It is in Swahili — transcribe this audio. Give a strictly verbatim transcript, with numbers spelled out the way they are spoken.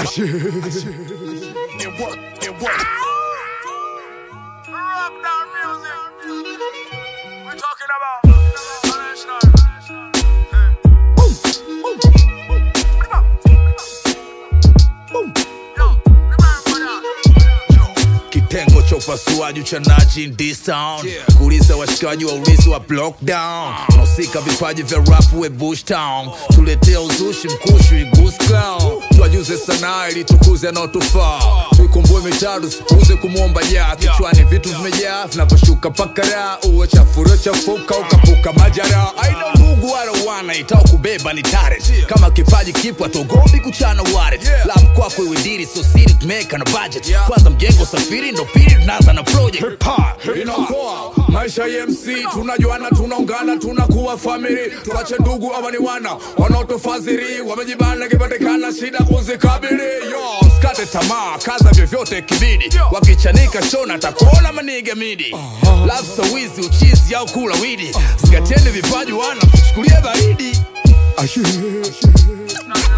It work, it work. Rock down music. We're talking about kitengo cha upasuaji uchanaji in this town, yeah. Kuuliza washikaji wa ulizi wa lockdown, unahusika vipaji vya rap we Bush Town, tuletea uzushi mkushi Goose Clown, tuwajuze sanaa ili tukuze anaotufaa, tuikumbue mitadu sipuze kumuomba ya kichwani vitu vimejaa vinavyoshuka pakara, uwe chafuro chafuka ukapuka majara. Aina ndugu wala wana itao kubeba ni tare, kama kipaji kipo atogobi kuchana ware, la mkwako iwe diri so city tumeka na budget, kwanza mjengo safiri ndo pili tunaanza na project. Hip hop inaokoa maisha ya M C, tunajuana tunaungana tunakuwa family, tuache ndugu ama ni wana wanaotofadhili wamejibana kipatikana shida kuzikabili. Yo skate tamaa kaza vyovyote kibidi, wakichanika shona takuona maniga midi, love so wizi uchizi au kula widi, sikateni vipaji wana chukulie baridi. Ashi